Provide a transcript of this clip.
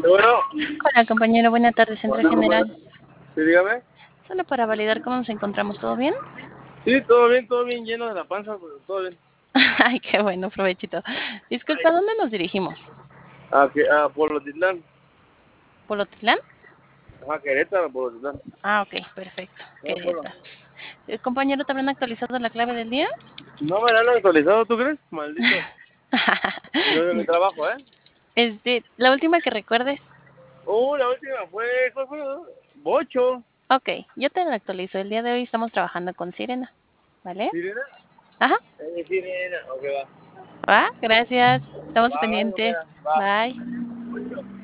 Bueno, Hola compañero, buena tarde, Centro bueno, bueno. General. Sí, dígame. Solo para validar cómo nos encontramos, ¿todo bien? Sí, todo bien, lleno de la panza, pero todo bien. Ay, qué bueno, provechito. Disculpa, ¿a dónde nos dirigimos? A Polotitlán. ¿Polotlán? Ajá, Querétaro, Polotitlán. Ah, ok, perfecto. No, Polo. Querétaro. Compañero, ¿te habrán actualizado la clave del día? No me la han actualizado, ¿tú crees? Maldito. Yo de mi trabajo, ¿eh? La última que recuerdes. La última ¿cuál fue? Bocho. Ok, yo te la actualizo. El día de hoy estamos trabajando con Sirena, ¿vale? ¿Sirena? Ajá, Sirena. Ok, va. va, gracias. Estamos Va, pendientes. va. Bye.